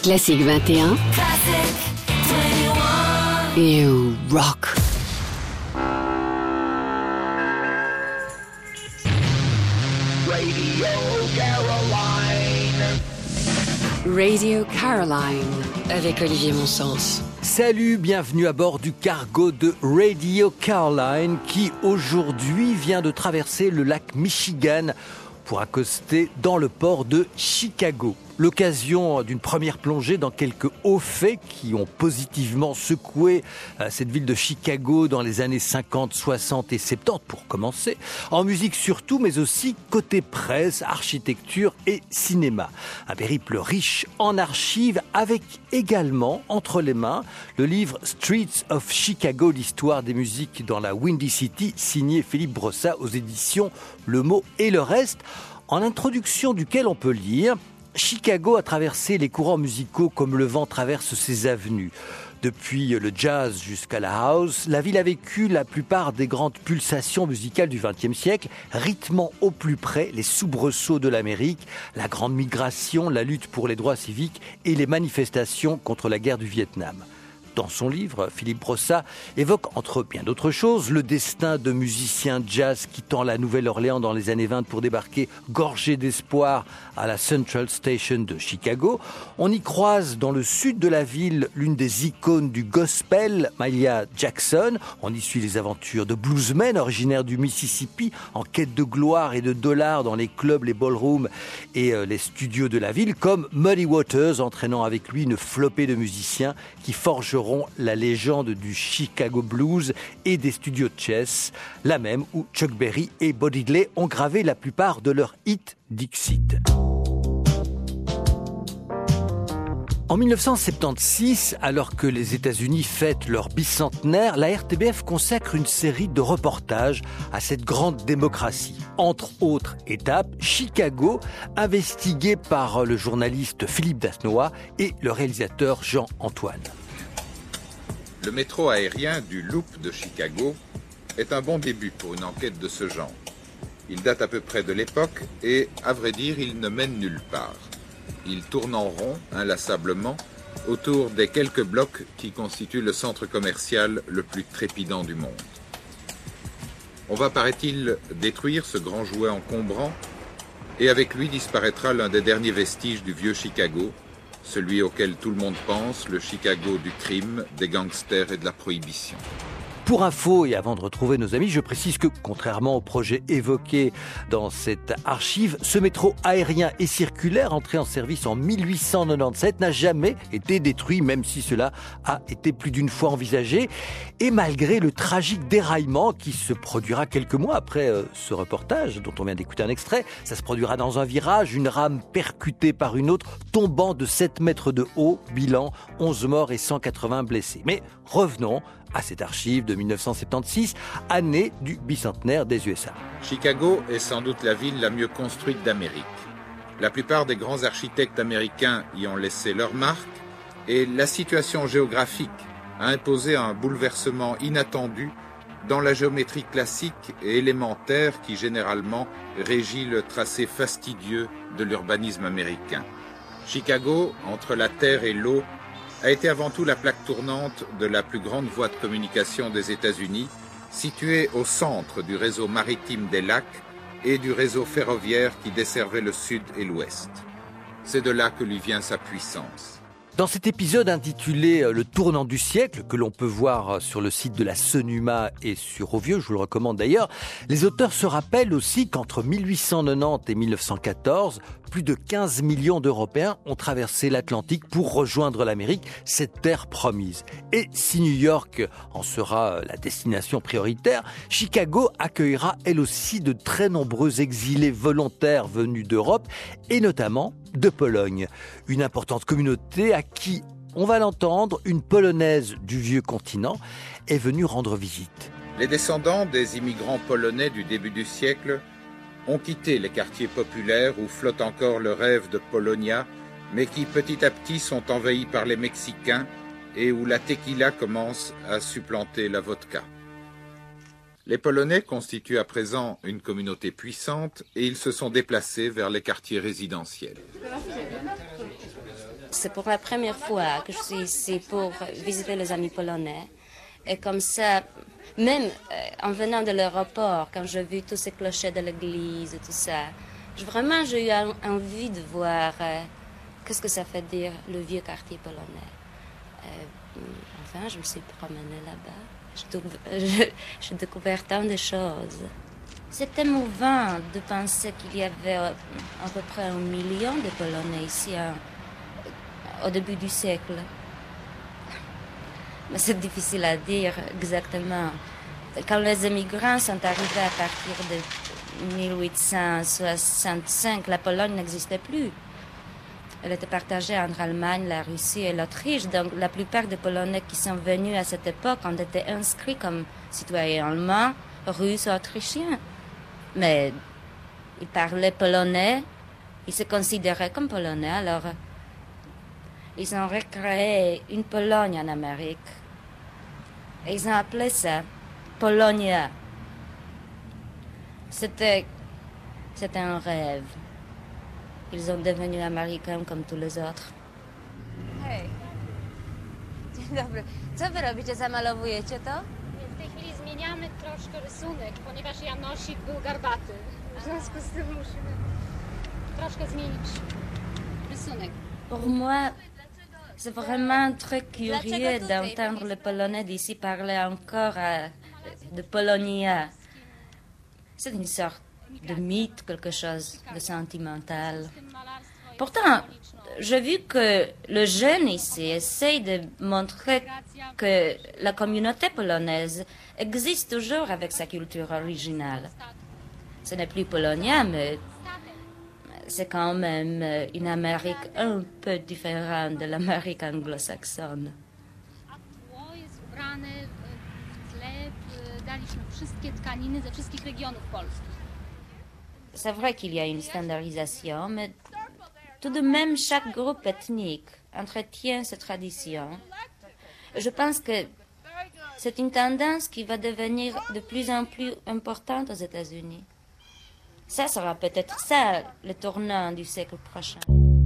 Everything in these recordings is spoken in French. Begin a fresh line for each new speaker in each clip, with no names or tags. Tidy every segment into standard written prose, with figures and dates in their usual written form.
Classique 21.
Classic 21.
You rock.
Radio Caroline.
Radio Caroline avec Olivier Monsens.
Salut, bienvenue à bord du cargo de Radio Caroline qui aujourd'hui vient de traverser le lac Michigan pour accoster dans le port de Chicago. L'occasion d'une première plongée dans quelques hauts faits qui ont positivement secoué cette ville de Chicago dans les années 50, 60 et 70 pour commencer. En musique surtout, mais aussi côté presse, architecture et cinéma. Un périple riche en archives avec également entre les mains le livre Streets of Chicago, l'histoire des musiques dans la Windy City, signé Philippe Brossat aux éditions Le Mot et le Reste, en introduction duquel on peut lire: Chicago a traversé les courants musicaux comme le vent traverse ses avenues. Depuis le jazz jusqu'à la house, la ville a vécu la plupart des grandes pulsations musicales du XXe siècle, rythmant au plus près les soubresauts de l'Amérique, la grande migration, la lutte pour les droits civiques et les manifestations contre la guerre du Vietnam. Dans son livre, Philippe Brossat évoque, entre bien d'autres choses, le destin de musiciens jazz quittant la Nouvelle-Orléans dans les années 20 pour débarquer gorgés d'espoir à la Central Station de Chicago. On y croise dans le sud de la ville l'une des icônes du gospel, Mahalia Jackson. On y suit les aventures de bluesmen originaires du Mississippi en quête de gloire et de dollars dans les clubs, les ballrooms et les studios de la ville, comme Muddy Waters, entraînant avec lui une flopée de musiciens qui forgeront la légende du Chicago Blues et des studios de Chess, la même où Chuck Berry et Bo Diddley ont gravé la plupart de leurs hits Dixit. En 1976, alors que les États-Unis fêtent leur bicentenaire, la RTBF consacre une série de reportages à cette grande démocratie. Entre autres étapes, Chicago, investigué par le journaliste Philippe Dasnois et le réalisateur Jean-Antoine.
Le métro aérien du Loop de Chicago est un bon début pour une enquête de ce genre. Il date à peu près de l'époque et, à vrai dire, il ne mène nulle part. Il tourne en rond, inlassablement, autour des quelques blocs qui constituent le centre commercial le plus trépidant du monde. On va, paraît-il, détruire ce grand jouet encombrant et avec lui disparaîtra l'un des derniers vestiges du vieux Chicago, celui auquel tout le monde pense, le Chicago du crime, des gangsters et de la prohibition.
Pour info, et avant de retrouver nos amis, je précise que, contrairement au projet évoqué dans cette archive, ce métro aérien et circulaire, entré en service en 1897, n'a jamais été détruit, même si cela a été plus d'une fois envisagé. Et malgré le tragique déraillement qui se produira quelques mois après ce reportage, dont on vient d'écouter un extrait, ça se produira dans un virage, une rame percutée par une autre, tombant de 7 mètres de haut, bilan 11 morts et 180 blessés. Mais revenons à cette archive de 1976, année du bicentenaire des USA.
Chicago est sans doute la ville la mieux construite d'Amérique. La plupart des grands architectes américains y ont laissé leur marque et la situation géographique a imposé un bouleversement inattendu dans la géométrie classique et élémentaire qui généralement régit le tracé fastidieux de l'urbanisme américain. Chicago, entre la terre et l'eau, a été avant tout la plaque tournante de la plus grande voie de communication des États-Unis, située au centre du réseau maritime des lacs et du réseau ferroviaire qui desservait le sud et l'ouest. C'est de là que lui vient sa puissance.
Dans cet épisode intitulé « Le tournant du siècle » que l'on peut voir sur le site de la Sonuma et sur Auvieux, je vous le recommande d'ailleurs, les auteurs se rappellent aussi qu'entre 1890 et 1914, plus de 15 millions d'Européens ont traversé l'Atlantique pour rejoindre l'Amérique, cette terre promise. Et si New York en sera la destination prioritaire, Chicago accueillera elle aussi de très nombreux exilés volontaires venus d'Europe et notamment de Pologne. Une importante communauté à qui, on va l'entendre, une Polonaise du vieux continent est venue rendre visite.
Les descendants des immigrants polonais du début du siècle ont quitté les quartiers populaires où flotte encore le rêve de Polonia, mais qui petit à petit sont envahis par les Mexicains et où la tequila commence à supplanter la vodka. Les Polonais constituent à présent une communauté puissante et ils se sont déplacés vers les quartiers résidentiels.
c'est pour la première fois que je suis ici pour visiter les amis polonais. Et comme ça, même en venant de l'aéroport, quand j'ai vu tous ces clochers de l'église et tout ça, j'ai eu envie de voir qu'est-ce que ça fait dire le vieux quartier polonais. Enfin, je me suis promenée là-bas. J'ai découvert tant de choses. C'est émouvant de penser qu'il y avait à peu près 1 million de Polonais ici au début du siècle. Mais c'est difficile à dire exactement. Quand les émigrants sont arrivés à partir de 1865, la Pologne n'existait plus. Elle était partagée entre l'Allemagne, la Russie et l'Autriche. Donc la plupart des Polonais qui sont venus à cette époque ont été inscrits comme citoyens allemands, russes, autrichiens. Mais ils parlaient polonais, ils se considéraient comme polonais, alors ils ont recréé une Pologne en Amérique. Et ils ont appelé ça Polonia. C'était un rêve. Ils sont devenus américains comme tous les autres.
Hej. Dzień dobry. Co wy robicie? Zamalowujecie to?
W tej chwili zmieniamy troszkę rysunek, ponieważ Janosik był garbaty. W związku z tym musimy troszkę zmienić rysunek.
Pour moi, c'est vraiment très curieux d'entendre les Polonais d'ici parler encore de Polonia. C'est une sorte de mythe, quelque chose de sentimental. Pourtant, j'ai vu que les jeunes ici essayent de montrer que la communauté polonaise existe toujours avec sa culture originale. Ce n'est plus Polonia, mais c'est quand même une Amérique un peu différente de l'Amérique anglo-saxonne.
Tło jest ubrane w tle, daliśmy wszystkie tkaniny ze wszystkich regionów polskich.
C'est vrai qu'il y a une standardisation, mais tout de même, chaque groupe ethnique entretient ses traditions. Je pense que c'est une tendance qui va devenir de plus en plus importante aux États-Unis. Ça sera peut-être ça, le tournant du siècle prochain.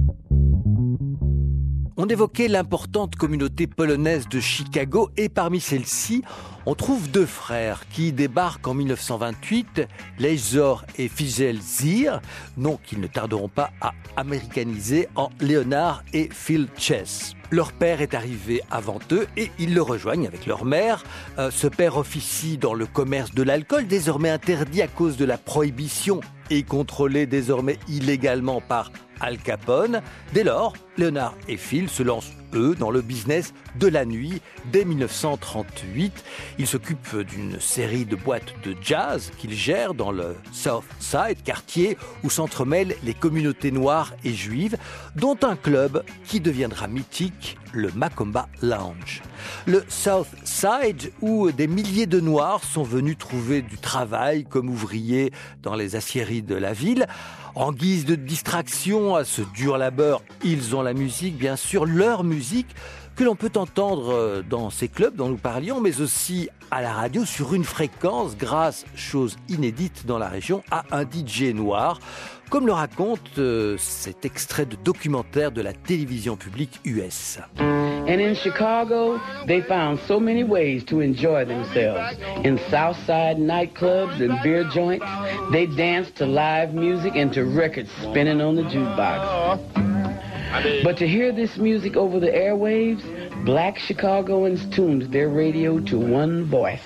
On évoquait l'importante communauté polonaise de Chicago et parmi celles-ci, on trouve 2 frères qui débarquent en 1928, Lejzor et Fizel Zir, noms qu'ils ne tarderont pas à américaniser en Leonard et Phil Chess. Leur père est arrivé avant eux et ils le rejoignent avec leur mère. Ce père officie dans le commerce de l'alcool, désormais interdit à cause de la prohibition et contrôlé désormais illégalement par Al Capone. Dès lors, Leonard et Phil se lancent, eux, dans le business de la nuit dès 1938. Ils s'occupent d'une série de boîtes de jazz qu'ils gèrent dans le South Side, quartier où s'entremêlent les communautés noires et juives, dont un club qui deviendra mythique, le Macomba Lounge. Le South Side, où des milliers de Noirs sont venus trouver du travail comme ouvriers dans les aciéries de la ville. En guise de distraction à ce dur labeur, ils ont la musique, bien sûr, leur musique, que l'on peut entendre dans ces clubs dont nous parlions, mais aussi à la radio sur une fréquence grâce, chose inédite dans la région, à un DJ noir, comme le raconte cet extrait de documentaire de la télévision publique US.
And in Chicago, they found so many ways to enjoy themselves. In Southside nightclubs and beer joints, they danced to live music and to records spinning on the jukebox. But to hear this music over the airwaves, black Chicagoans tuned their radio to one voice.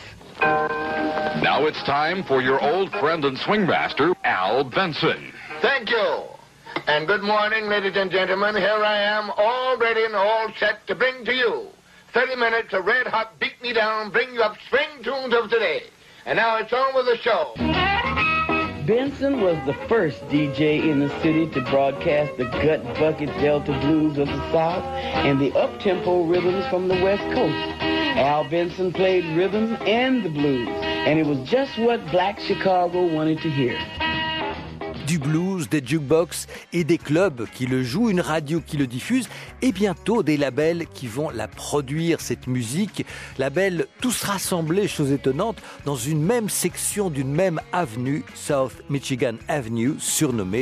Now it's time for your old friend and swing master, Al Benson.
Thank you. And good morning, ladies and gentlemen. Here I am, all ready and all set to bring to you 30 minutes of red-hot, beat-me-down, bring-you-up swing tunes of today. And now it's on with the show.
Benson was the first DJ in the city to broadcast the gut-bucket Delta blues of the South and the up-tempo rhythms from the West Coast. Al Benson played rhythm and the blues, and it was just what Black Chicago wanted to hear.
Du blues, des jukebox et des clubs qui le jouent, une radio qui le diffuse et bientôt des labels qui vont la produire, cette musique. Labels tous rassemblés, chose étonnante, dans une même section d'une même avenue, South Michigan Avenue, surnommée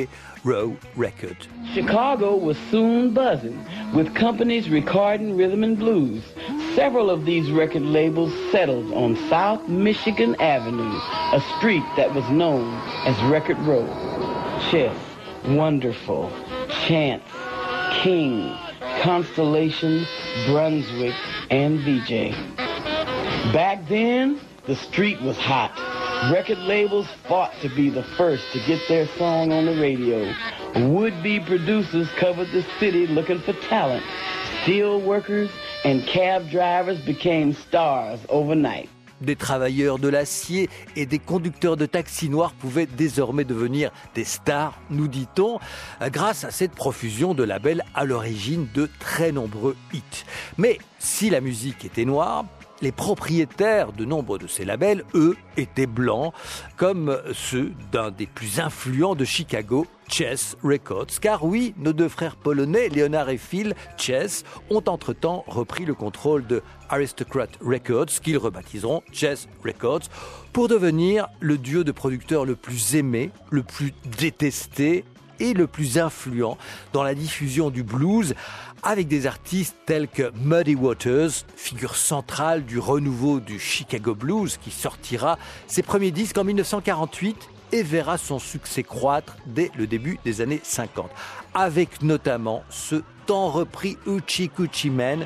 Row Records.
Chicago was soon buzzing with companies recording rhythm and blues. Several of these record labels settled on South Michigan Avenue, a street that was known as Record Row. Chess, Wonderful, Chance, King, Constellation, Brunswick, and VJ. Back then, the street was hot. Record labels fought to be the first to get their song on the radio. Would-be producers covered the city looking for talent. Steel workers and cab drivers became stars overnight.
Des travailleurs de l'acier et des conducteurs de taxis noirs pouvaient désormais devenir des stars, nous dit-on, grâce à cette profusion de labels à l'origine de très nombreux hits. Mais si la musique était noire, les propriétaires de nombre de ces labels, eux, étaient blancs, comme ceux d'un des plus influents de Chicago, Chess Records. Car oui, nos deux frères polonais, Leonard et Phil Chess, ont entre-temps repris le contrôle de Aristocrat Records, qu'ils rebaptiseront Chess Records, pour devenir le duo de producteurs le plus aimé, le plus détesté et le plus influent dans la diffusion du blues, avec des artistes tels que Muddy Waters, figure centrale du renouveau du Chicago Blues, qui sortira ses premiers disques en 1948 et verra son succès croître dès le début des années 50, avec notamment ce tant repris Hoochie Coochie Man.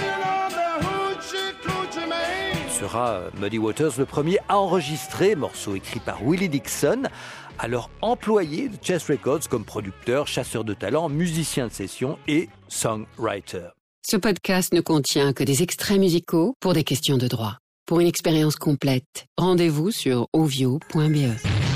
Sera Muddy Waters le premier à enregistrer, morceau écrit par Willie Dixon, alors employé de Chess Records comme producteur, chasseur de talent, musicien de session et songwriter.
Ce podcast ne contient que des extraits musicaux pour des questions de droit. Pour une expérience complète, rendez-vous sur ovio.be.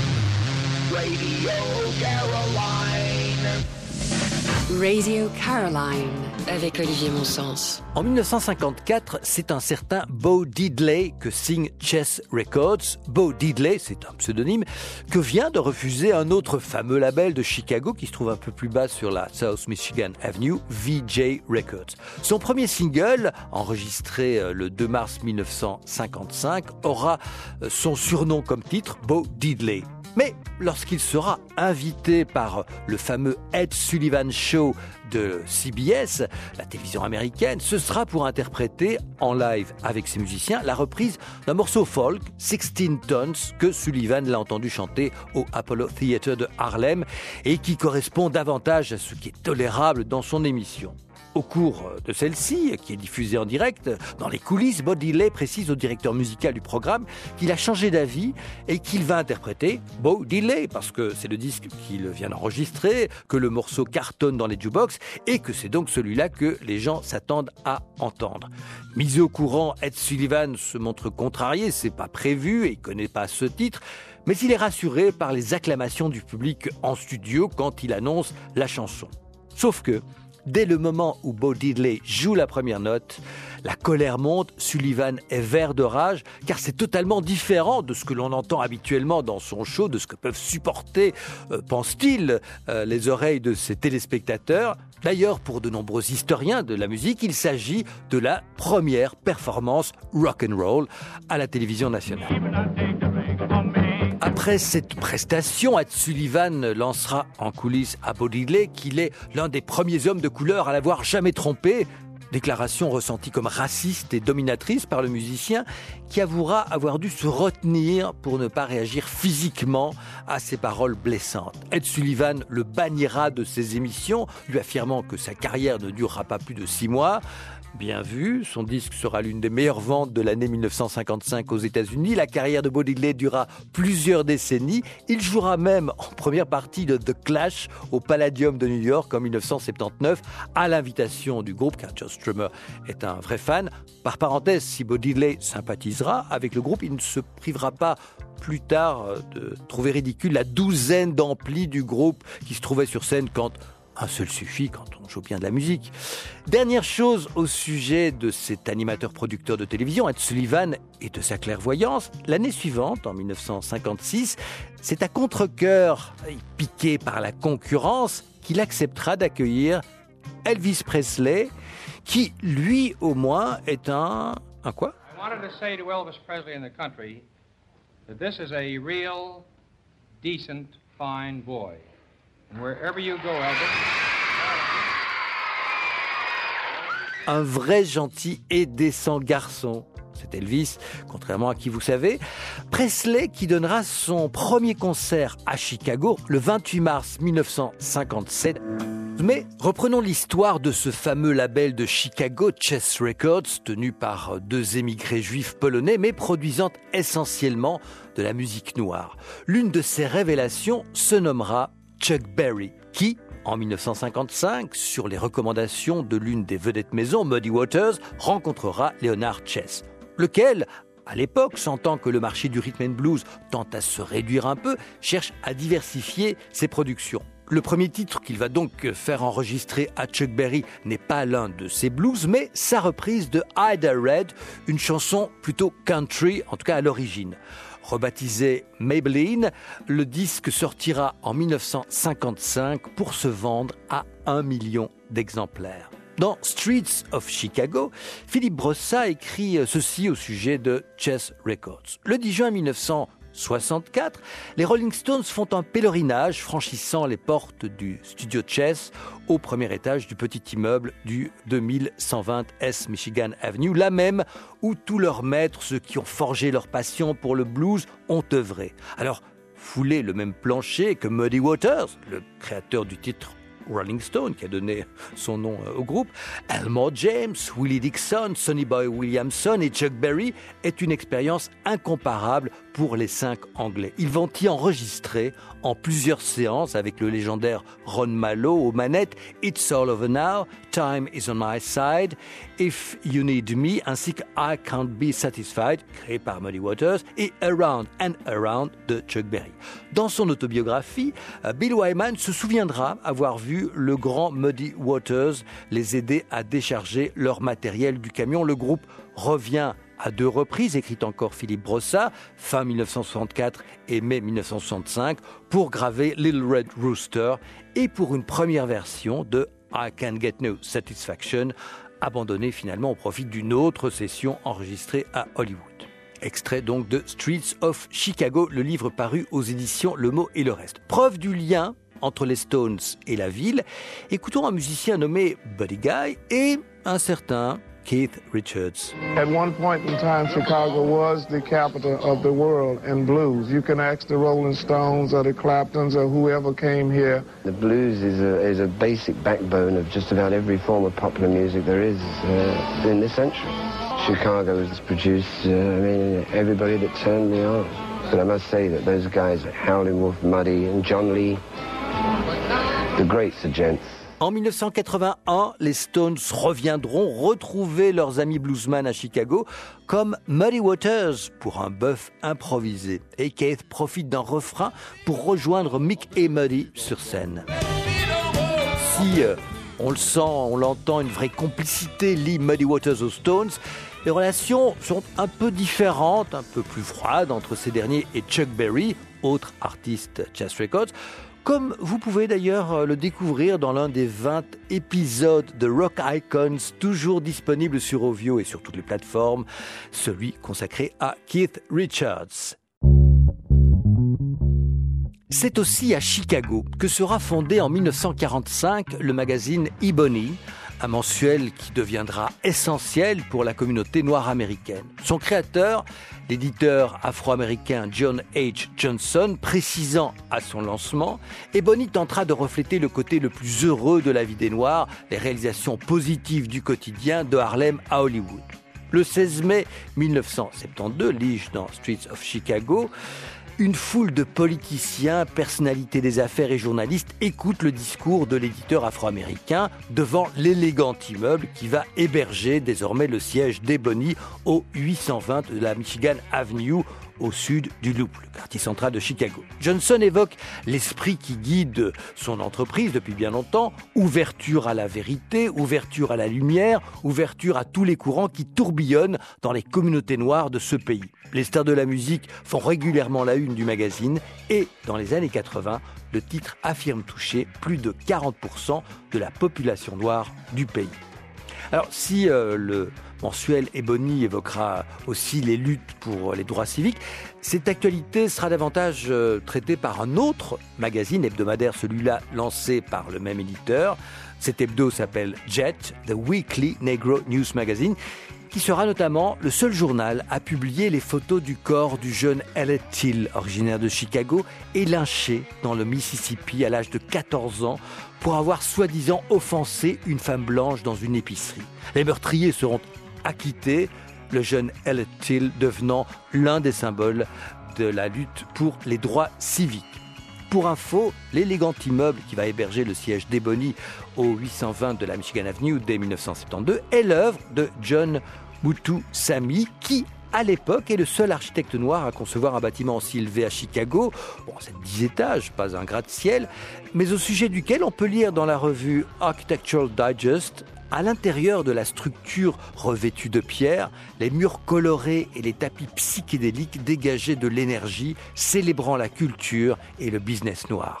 Radio Caroline, avec Olivier Monsens.
En 1954, c'est un certain Bo Diddley que signe Chess Records. Bo Diddley, c'est un pseudonyme, que vient de refuser un autre fameux label de Chicago qui se trouve un peu plus bas sur la South Michigan Avenue, VJ Records. Son premier single, enregistré le 2 mars 1955, aura son surnom comme titre, Bo Diddley. Mais lorsqu'il sera invité par le fameux Ed Sullivan Show de CBS, la télévision américaine, ce sera pour interpréter en live avec ses musiciens la reprise d'un morceau folk, 16 Tons, que Sullivan l'a entendu chanter au Apollo Theater de Harlem et qui correspond davantage à ce qui est tolérable dans son émission. Au cours de celle-ci, qui est diffusée en direct, dans les coulisses, Bo Diddley précise au directeur musical du programme qu'il a changé d'avis et qu'il va interpréter Bo Diddley, parce que c'est le disque qu'il vient d'enregistrer, que le morceau cartonne dans les jukebox et que c'est donc celui-là que les gens s'attendent à entendre. Mis au courant, Ed Sullivan se montre contrarié, c'est pas prévu et il connaît pas ce titre, mais il est rassuré par les acclamations du public en studio quand il annonce la chanson. Sauf que, dès le moment où Bo Diddley joue la première note, la colère monte, Sullivan est vert de rage, car c'est totalement différent de ce que l'on entend habituellement dans son show, de ce que peuvent supporter, pense-t-il, les oreilles de ses téléspectateurs. D'ailleurs, pour de nombreux historiens de la musique, il s'agit de la première performance rock'n'roll à la télévision nationale. Après cette prestation, Ed Sullivan lancera en coulisses à Bo Diddley qu'il est l'un des premiers hommes de couleur à l'avoir jamais trompé. Déclaration ressentie comme raciste et dominatrice par le musicien qui avouera avoir dû se retenir pour ne pas réagir physiquement à ces paroles blessantes. Ed Sullivan le bannira de ses émissions, lui affirmant que sa carrière ne durera pas plus de 6 mois. Bien vu, son disque sera l'une des meilleures ventes de l'année 1955 aux États-Unis. La carrière de Bo Diddley durera plusieurs décennies. Il jouera même en première partie de The Clash au Palladium de New York en 1979 à l'invitation du groupe, car Joe Strummer est un vrai fan. Par parenthèse, si Bo Diddley sympathisera avec le groupe, il ne se privera pas plus tard de trouver ridicule la douzaine d'amplis du groupe qui se trouvait sur scène quand un seul suffit quand on joue bien de la musique. Dernière chose au sujet de cet animateur-producteur de télévision, Ed Sullivan, et de sa clairvoyance. L'année suivante, en 1956, c'est à contre-cœur, piqué par la concurrence, qu'il acceptera d'accueillir Elvis Presley, qui, lui au moins, est un quoi?
I wanted to say to Elvis Presley in the country that this is a real, decent, fine boy. And wherever you go, Albert.
Un vrai gentil et décent garçon. C'est Elvis, contrairement à qui vous savez. Presley qui donnera son premier concert à Chicago le 28 mars 1957. Mais reprenons l'histoire de ce fameux label de Chicago, Chess Records, tenu par deux émigrés juifs polonais, mais produisant essentiellement de la musique noire. L'une de ses révélations se nommera Chuck Berry, qui, en 1955, sur les recommandations de l'une des vedettes maison, Muddy Waters, rencontrera Leonard Chess, lequel, à l'époque, sentant que le marché du rhythm and blues tend à se réduire un peu, cherche à diversifier ses productions. Le premier titre qu'il va donc faire enregistrer à Chuck Berry n'est pas l'un de ses blues, mais sa reprise de Ida Red, une chanson plutôt country, en tout cas à l'origine. Rebaptisé Maybelline, le disque sortira en 1955 pour se vendre à 1 million d'exemplaires. Dans Streets of Chicago, Philippe Brossat écrit ceci au sujet de Chess Records. Le 10 juin 1964, les Rolling Stones font un pèlerinage franchissant les portes du studio Chess au premier étage du petit immeuble du 2120 S Michigan Avenue, là même où tous leurs maîtres, ceux qui ont forgé leur passion pour le blues, ont œuvré. Alors, fouler le même plancher que Muddy Waters, le créateur du titre Rolling Stone, qui a donné son nom au groupe, Elmore James, Willie Dixon, Sonny Boy Williamson et Chuck Berry est une expérience incomparable pour les 5 Anglais. Ils vont y enregistrer en plusieurs séances avec le légendaire Ron Mallow aux manettes It's All Over Now, Time Is On My Side, If You Need Me, ainsi que I Can't Be Satisfied, créé par Muddy Waters, et Around and Around de Chuck Berry. Dans son autobiographie, Bill Wyman se souviendra avoir vu le grand Muddy Waters les aider à décharger leur matériel du camion. Le groupe revient à 2 reprises, écrit encore Philippe Brossat, fin 1964 et mai 1965, pour graver Little Red Rooster et pour une première version de I Can't Get No Satisfaction, abandonnée finalement au profit d'une autre session enregistrée à Hollywood. Extrait donc de Streets of Chicago, le livre paru aux éditions Le Mot et le Reste. Preuve du lien entre les Stones et la ville, écoutons un musicien nommé Buddy Guy et un certain Keith Richards.
At one point in time, Chicago was the capital of the world in blues. You can ask the Rolling Stones or the Claptons or whoever came here.
The blues is a basic backbone of just about every form of popular music there is in this century. Chicago has produced, everybody that turned the arm. But I must say that those guys, Howlin' Wolf, Muddy and John Lee, the greats are gents.
En 1981, les Stones reviendront retrouver leurs amis bluesman à Chicago comme Muddy Waters pour un bœuf improvisé. Et Keith profite d'un refrain pour rejoindre Mick et Muddy sur scène. Si on le sent, on l'entend, une vraie complicité lie Muddy Waters aux Stones, les relations sont un peu différentes, un peu plus froides entre ces derniers et Chuck Berry, autre artiste Chess Records, comme vous pouvez d'ailleurs le découvrir dans l'un des 20 épisodes de Rock Icons, toujours disponible sur Ovio et sur toutes les plateformes, celui consacré à Keith Richards. C'est aussi à Chicago que sera fondé en 1945 le magazine Ebony, un mensuel qui deviendra essentiel pour la communauté noire américaine. Son créateur, l'éditeur afro-américain John H. Johnson, précisant à son lancement, Ebony tentera de refléter le côté le plus heureux de la vie des Noirs, les réalisations positives du quotidien de Harlem à Hollywood. Le 16 mai 1972, lis-je dans Streets of Chicago, une foule de politiciens, personnalités des affaires et journalistes écoutent le discours de l'éditeur afro-américain devant l'élégant immeuble qui va héberger désormais le siège d'Ebony au 820 de la Michigan Avenue au sud du Loop, le quartier central de Chicago. Johnson évoque l'esprit qui guide son entreprise depuis bien longtemps, ouverture à la vérité, ouverture à la lumière, ouverture à tous les courants qui tourbillonnent dans les communautés noires de ce pays. Les stars de la musique font régulièrement la une du magazine et, dans les années 80, le titre affirme toucher plus de 40% de la population noire du pays. Alors, si le mensuel Ebony évoquera aussi les luttes pour les droits civiques, cette actualité sera davantage traitée par un autre magazine hebdomadaire, celui-là lancé par le même éditeur. Cet hebdo s'appelle Jet, The Weekly Negro News Magazine, qui sera notamment le seul journal à publier les photos du corps du jeune Emmett Till, originaire de Chicago, et lynché dans le Mississippi à l'âge de 14 ans pour avoir soi-disant offensé une femme blanche dans une épicerie. Les meurtriers seront acquittés, le jeune Emmett Till devenant l'un des symboles de la lutte pour les droits civiques. Pour info, l'élégant immeuble qui va héberger le siège d'Ebony au 820 de la Michigan Avenue dès 1972 est l'œuvre de John Mutusami qui, à l'époque, est le seul architecte noir à concevoir un bâtiment aussi élevé à Chicago. Bon, c'est 10 étages, pas un gratte-ciel, mais au sujet duquel on peut lire dans la revue Architectural Digest, à l'intérieur de la structure revêtue de pierre, les murs colorés et les tapis psychédéliques dégageaient de l'énergie, célébrant la culture et le business noir.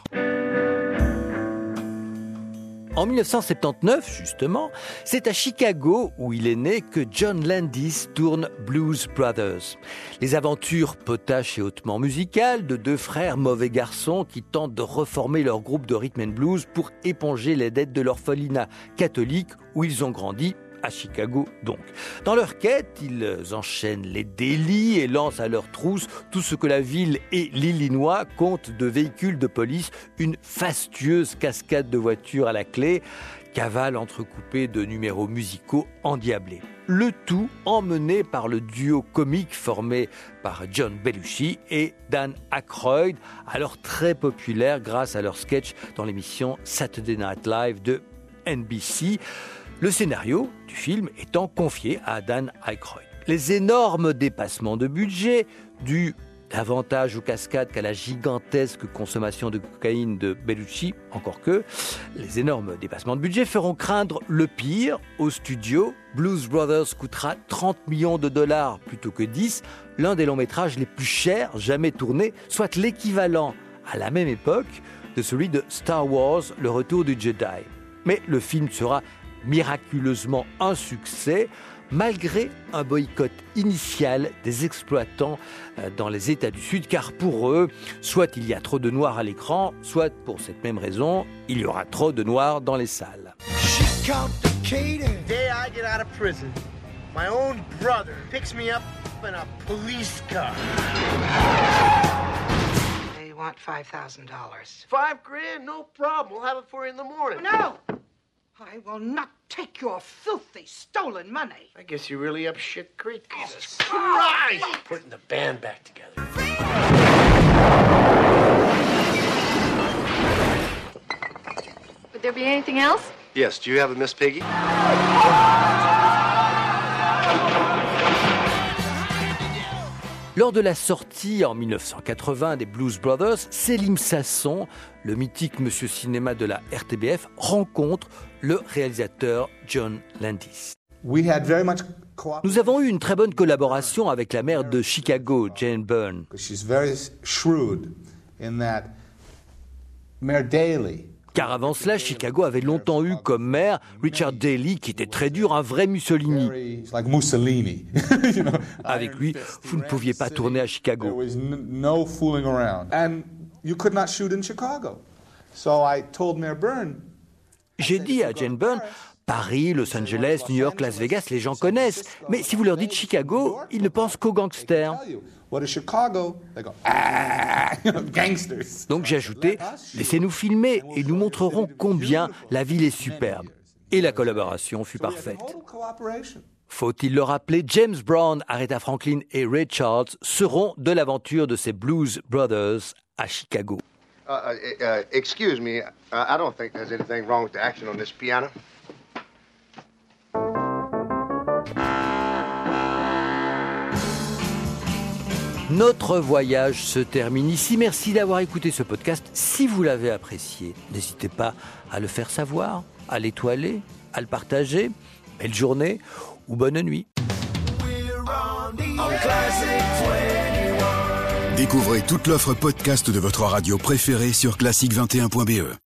En 1979, justement, c'est à Chicago, où il est né, que John Landis tourne Blues Brothers. Les aventures potaches et hautement musicales de deux frères mauvais garçons qui tentent de reformer leur groupe de rhythm and blues pour éponger les dettes de l'orphelinat catholique où ils ont grandi, à Chicago donc. Dans leur quête, ils enchaînent les délits et lancent à leur trousse tout ce que la ville et l'Illinois comptent de véhicules de police, une fastueuse cascade de voitures à la clé, cavale entrecoupée de numéros musicaux endiablés. Le tout emmené par le duo comique formé par John Belushi et Dan Aykroyd, alors très populaire grâce à leur sketch dans l'émission Saturday Night Live de NBC. Le scénario du film étant confié à Dan Aykroyd. Les énormes dépassements de budget, dus davantage aux cascades qu'à la gigantesque consommation de cocaïne de Belushi, encore que, les énormes dépassements de budget feront craindre le pire au studio. Blues Brothers coûtera 30 millions de dollars plutôt que 10, l'un des longs métrages les plus chers jamais tournés, soit l'équivalent à la même époque de celui de Star Wars, Le Retour du Jedi. Mais le film sera miraculeusement un succès, malgré un boycott initial des exploitants dans les États du Sud, car pour eux, soit il y a trop de noirs à l'écran, soit pour cette même raison, il y aura trop de noirs dans les salles.
The day I get out of prison, my own brother picks me up in a police car.
They want $5,000.
$5,000, no problem. We'll have it for you in the morning.
No! I will not take your filthy, stolen money.
I guess you're really up shit creek. Jesus Christ! Putting the band back together.
Would there be anything else?
Yes, do you have a Miss Piggy?
Lors de la sortie en 1980 des Blues Brothers, Selim Sasson, le mythique monsieur cinéma de la RTBF, rencontre le réalisateur John Landis. Nous avons eu une très bonne collaboration avec la maire de Chicago, Jane Byrne. Car avant cela, Chicago avait longtemps eu comme maire Richard Daley, qui était très dur, un vrai Mussolini. Avec lui, vous ne pouviez pas tourner à Chicago. J'ai dit à Jane Byrne, Paris, Los Angeles, New York, Las Vegas, les gens connaissent. Mais si vous leur dites Chicago, ils ne pensent qu'aux gangsters. Donc j'ai ajouté, laissez-nous filmer et nous montrerons combien la ville est superbe. Et la collaboration fut parfaite. Faut-il le rappeler, James Brown, Aretha Franklin et Ray Charles seront de l'aventure de ces Blues Brothers à Chicago.
Excuse me, I don't think there's anything wrong with the action on this piano.
Notre voyage se termine ici. Merci d'avoir écouté ce podcast. Si vous l'avez apprécié, n'hésitez pas à le faire savoir, à l'étoiler, à le partager. Belle journée ou bonne nuit.
Découvrez toute l'offre podcast de votre radio préférée sur classique21.be.